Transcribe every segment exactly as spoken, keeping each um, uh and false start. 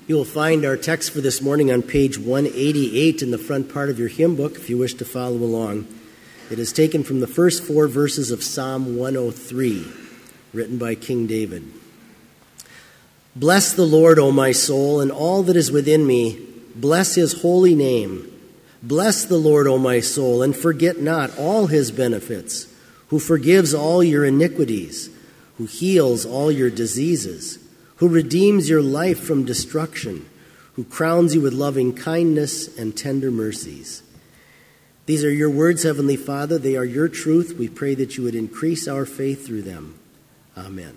You will find our text for this morning on page one eighty-eight in the front part of your hymn book if you wish to follow along. It is taken from the first four verses of Psalm one oh three, written by King David. Bless the Lord, O my soul, and all that is within me. Bless his holy name. Bless the Lord, O my soul, and forget not all his benefits, who forgives all your iniquities, who heals all your diseases, who redeems your life from destruction, who crowns you with loving kindness and tender mercies. These are your words, Heavenly Father. They are your truth. We pray that you would increase our faith through them. Amen.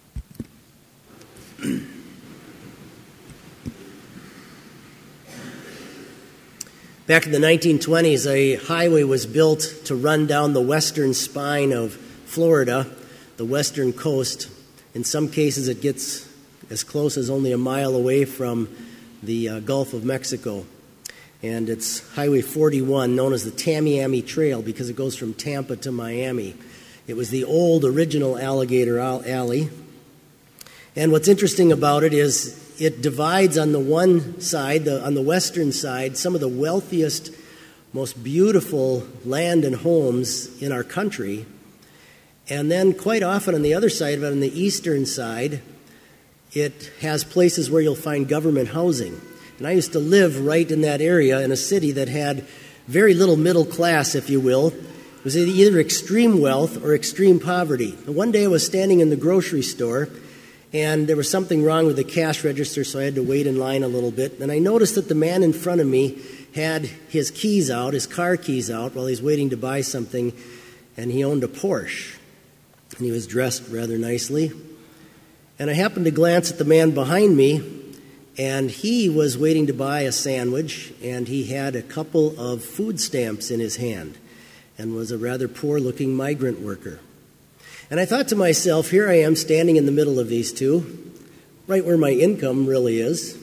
Back in the nineteen twenties, a highway was built to run down the western spine of Florida, the western coast. In some cases, it gets as close as only a mile away from the uh, Gulf of Mexico. And it's Highway forty-one, known as the Tamiami Trail, because it goes from Tampa to Miami. It was the old original Alligator Alley. And what's interesting about it is it divides on the one side, the, on the western side, some of the wealthiest, most beautiful land and homes in our country. And then quite often on the other side of it, on the eastern side, it has places where you'll find government housing. And I used to live right in that area in a city that had very little middle class, if you will. It was either extreme wealth or extreme poverty. And one day I was standing in the grocery store, and there was something wrong with the cash register, so I had to wait in line a little bit. And I noticed that the man in front of me had his keys out, his car keys out, while he's waiting to buy something, and he owned a Porsche. And he was dressed rather nicely. And I happened to glance at the man behind me, and he was waiting to buy a sandwich, and he had a couple of food stamps in his hand and was a rather poor-looking migrant worker. And I thought to myself, here I am standing in the middle of these two, right where my income really is,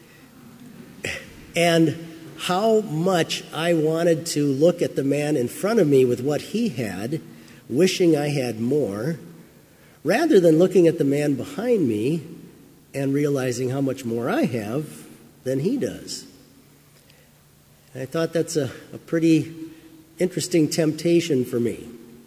and how much I wanted to look at the man in front of me with what he had, wishing I had more, rather than looking at the man behind me and realizing how much more I have than he does. And I thought that's a, a pretty interesting temptation for me.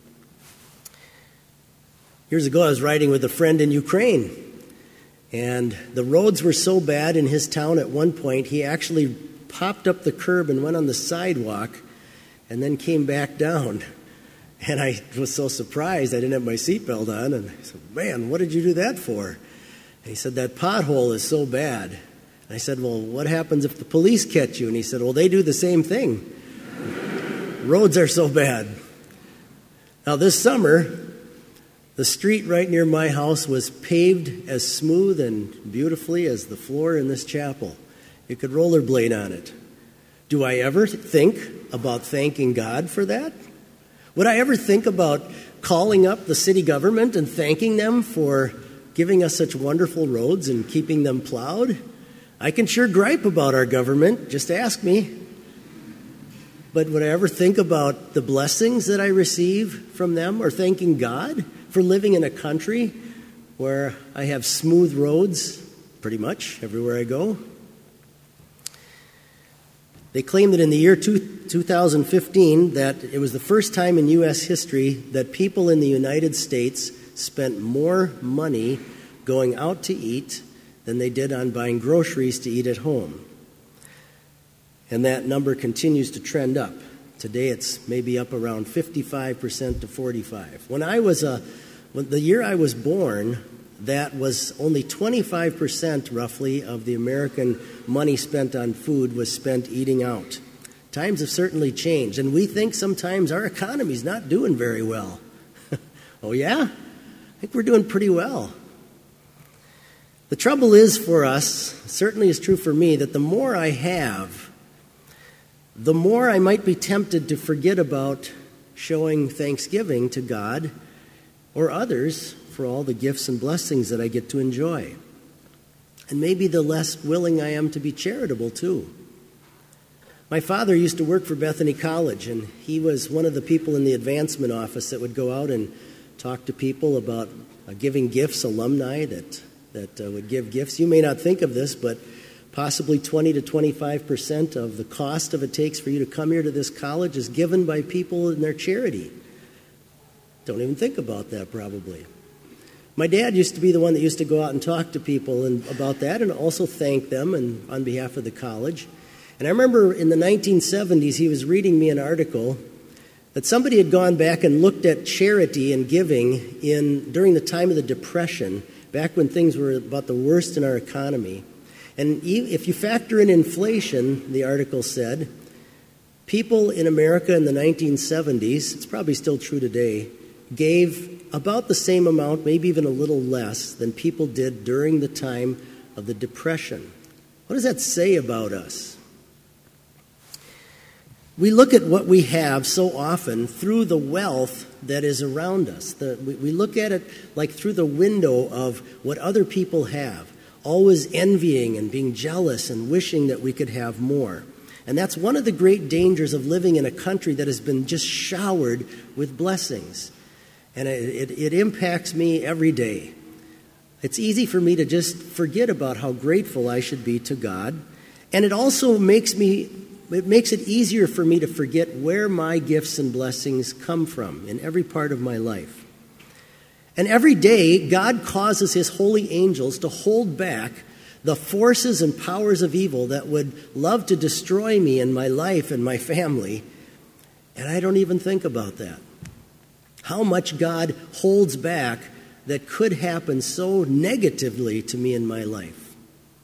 Years ago, I was riding with a friend in Ukraine, and the roads were so bad in his town at one point, he actually popped up the curb and went on the sidewalk and then came back down. And I was so surprised I didn't have my seatbelt on. And I said, man, what did you do that for? And he said, that pothole is so bad. And I said, well, what happens if the police catch you? And he said, well, they do the same thing. Roads are so bad. Now, this summer, the street right near my house was paved as smooth and beautifully as the floor in this chapel. You could rollerblade on it. Do I ever think about thanking God for that? Would I ever think about calling up the city government and thanking them for giving us such wonderful roads and keeping them plowed? I can sure gripe about our government, just ask me. But would I ever think about the blessings that I receive from them, or thanking God for living in a country where I have smooth roads pretty much everywhere I go? They claim that in the year two thousand fifteen that it was the first time in U S history that people in the United States spent more money going out to eat than they did on buying groceries to eat at home. And that number continues to trend up. Today it's maybe up around fifty-five percent to forty-five. When I was a, when the year I was born, that was only twenty-five percent roughly of the American money spent on food was spent eating out. Times have certainly changed, and we think sometimes our economy's not doing very well. Oh yeah? I think we're doing pretty well. The trouble is for us, certainly is true for me, that the more I have, the more I might be tempted to forget about showing thanksgiving to God or others for all the gifts and blessings that I get to enjoy. And maybe the less willing I am to be charitable, too. My father used to work for Bethany College, and he was one of the people in the advancement office that would go out and talk to people about uh, giving gifts, alumni that, that uh, would give gifts. You may not think of this, but Possibly twenty to twenty-five percent of the cost of it takes for you to come here to this college is given by people in their charity. Don't even think about that, probably. My dad used to be the one that used to go out and talk to people and, about that, and also thank them and on behalf of the college. And I remember in the nineteen seventies, he was reading me an article that somebody had gone back and looked at charity and giving in during the time of the Depression, back when things were about the worst in our economy. And if you factor in inflation, the article said, people in America in the nineteen seventies, it's probably still true today, gave about the same amount, maybe even a little less, than people did during the time of the Depression. What does that say about us? We look at what we have so often through the wealth that is around us. The, we, we look at it like through the window of what other people have, always envying and being jealous and wishing that we could have more. And that's one of the great dangers of living in a country that has been just showered with blessings. And it, it, it impacts me every day. It's easy for me to just forget about how grateful I should be to God. And it also makes me, it makes it easier for me to forget where my gifts and blessings come from in every part of my life. And every day, God causes his holy angels to hold back the forces and powers of evil that would love to destroy me and my life and my family. And I don't even think about that. How much God holds back that could happen so negatively to me in my life.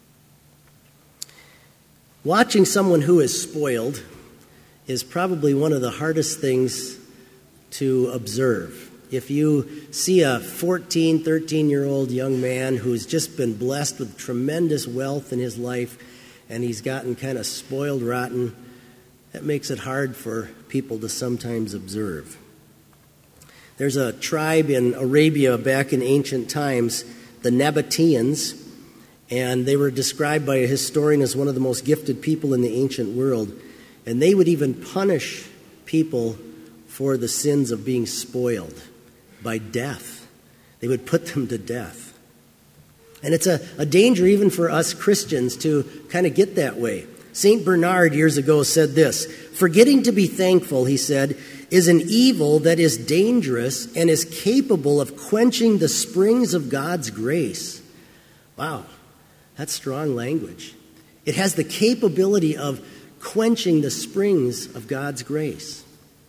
Watching someone who is spoiled is probably one of the hardest things to observe. If you see a fourteen, thirteen-year-old young man who's just been blessed with tremendous wealth in his life and he's gotten kind of spoiled rotten, that makes it hard for people to sometimes observe. There's a tribe in Arabia back in ancient times, the Nabateans, and they were described by a historian as one of the most gifted people in the ancient world. And they would even punish people for the sins of being spoiled by death. They would put them to death. And it's a, a danger even for us Christians to kind of get that way. Saint Bernard years ago said this, "Forgetting to be thankful," he said, "is an evil that is dangerous and is capable of quenching the springs of God's grace." Wow, that's strong language. It has the capability of quenching the springs of God's grace.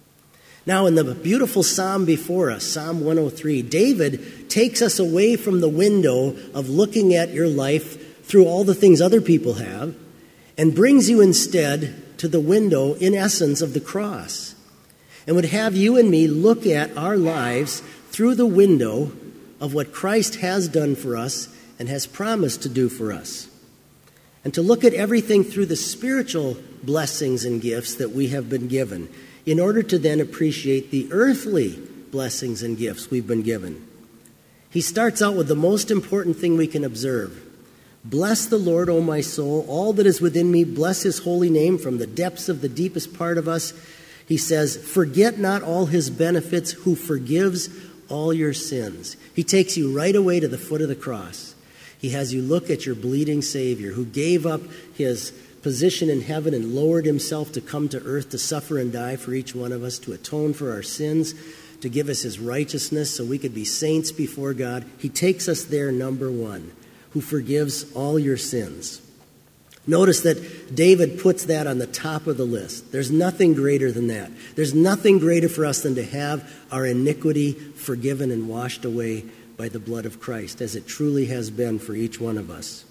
Now, in the beautiful psalm before us, Psalm one oh three, David takes us away from the window of looking at your life through all the things other people have and brings you instead to the window, in essence, of the cross, and would have you and me look at our lives through the window of what Christ has done for us and has promised to do for us, and to look at everything through the spiritual blessings and gifts that we have been given, in order to then appreciate the earthly blessings and gifts we've been given. He starts out with the most important thing we can observe. "Bless the Lord, O my soul, all that is within me, bless his holy name." From the depths of the deepest part of us, he says, "Forget not all his benefits, who forgives all your sins." He takes you right away to the foot of the cross. He has you look at your bleeding Savior who gave up his position in heaven and lowered himself to come to earth to suffer and die for each one of us, to atone for our sins, to give us his righteousness so we could be saints before God. He takes us there, number one, who forgives all your sins. Notice that David puts that on the top of the list. There's nothing greater than that. There's nothing greater for us than to have our iniquity forgiven and washed away by the blood of Christ, as it truly has been for each one of us.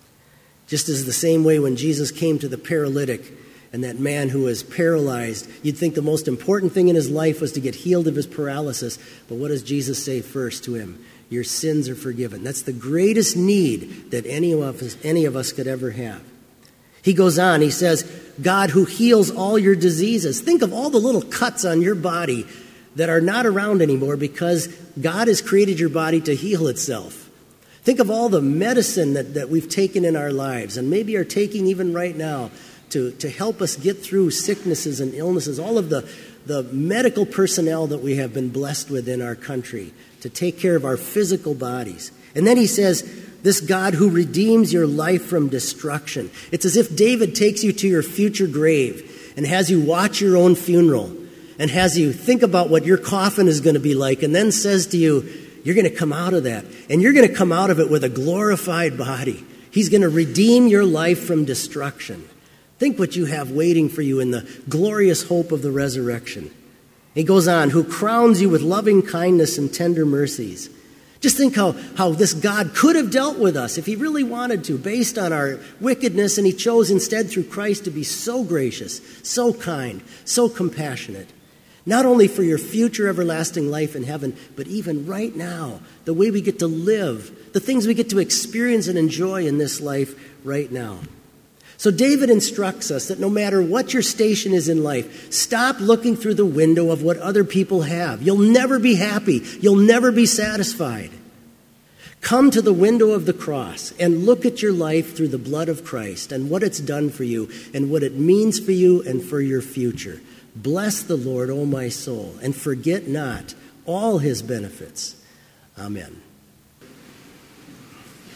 Just as the same way when Jesus came to the paralytic and that man who was paralyzed, you'd think the most important thing in his life was to get healed of his paralysis. But what does Jesus say first to him? Your sins are forgiven. That's the greatest need that any of us, any of us could ever have. He goes on, he says, God who heals all your diseases. Think of all the little cuts on your body that are not around anymore because God has created your body to heal itself. Think of all the medicine that, that we've taken in our lives and maybe are taking even right now to, to help us get through sicknesses and illnesses, all of the, the medical personnel that we have been blessed with in our country to take care of our physical bodies. And then he says, This God who redeems your life from destruction. It's as if David takes you to your future grave and has you watch your own funeral and has you think about what your coffin is going to be like and then says to you, you're going to come out of that. And you're going to come out of it with a glorified body. He's going to redeem your life from destruction. Think what you have waiting for you in the glorious hope of the resurrection. He goes on, who crowns you with loving kindness and tender mercies. Just think how, how this God could have dealt with us if he really wanted to, based on our wickedness, and he chose instead through Christ to be so gracious, so kind, so compassionate. Not only for your future everlasting life in heaven, but even right now, the way we get to live, the things we get to experience and enjoy in this life right now. So David instructs us that no matter what your station is in life, stop looking through the window of what other people have. You'll never be happy. You'll never be satisfied. Come to the window of the cross and look at your life through the blood of Christ and what it's done for you and what it means for you and for your future. Bless the Lord, O my soul, and forget not all his benefits. Amen.